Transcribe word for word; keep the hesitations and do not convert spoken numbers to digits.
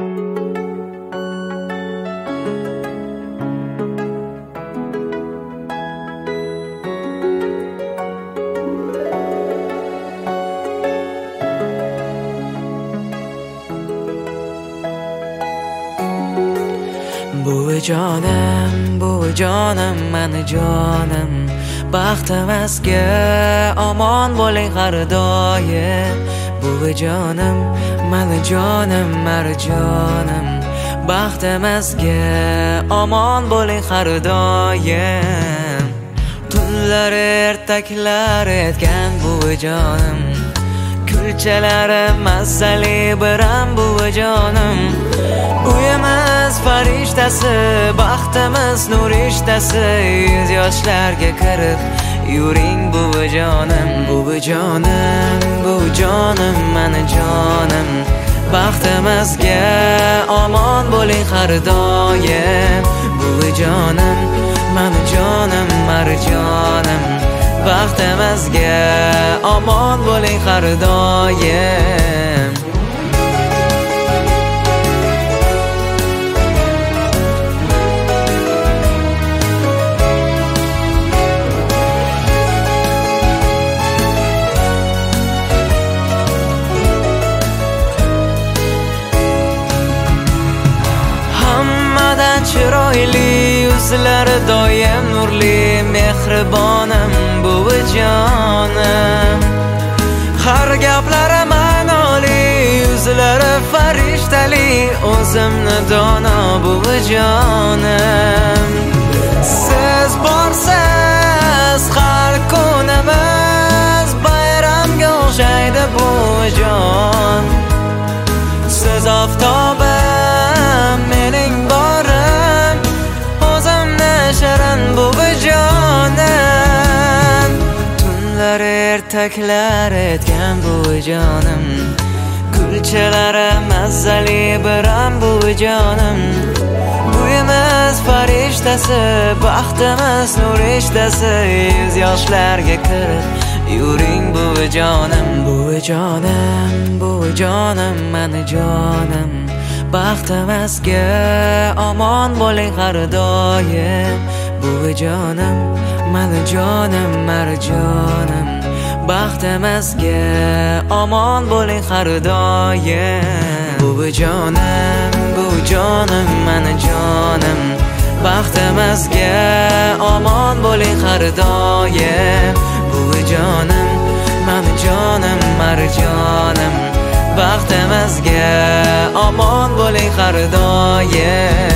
Buvi jonim, buvi jonim, mani jonim, baxtim asga omon bo'ling har doim. Buvi jonim, mani jonim, marjonim, baxtim asga omon bo'ling har doim. Tunlar ertaklar etgan buvi jonim, kulchalari mazali biram buvi jonim. Uyimiz farishtasi, baxtimiz nur ishtasi, yuz yoshlarga kirib yuring buvi jonim. Buvi jonim, buvi jonim, mani jonim, baxtimizga omon bo'ling har doim. Buvi jonim, mani jonim, marjonim, baxtimizga omon bo'ling har doim. Chiroyli yuzlari doim nurli, mehribonim buvi jonim. Har gaplari ma'noli, yuzlari farishtali, o'zimni dono buvi jonim. Siz borsiz har kunimiz bayramga o'xshaydi buvi jon. Siz oftobim, mening borim, o'zimni shirin buvi jonim. Tunlar ertaklar etgan buvi jonim, kulchalari mazali biram buvi jonim. Uyimiz farishtasi, baxtimiz nur ishtasi, yuz yoshlarga kirib yuring buvi jonim. Buvi jonim, buvi jonim, mani jonim, baxtimizga omon bo'ling har doim. Buvi jonim, mani jonim, marjonim, baxtimizga omon bo'ling har doim. Buvi jonim, buvi jonim, mani jonim, baxtimizga omon bo'ling har doim. Buvi jonim, mani jonim, marjonim, baxtimizga omon bo'ling har doim.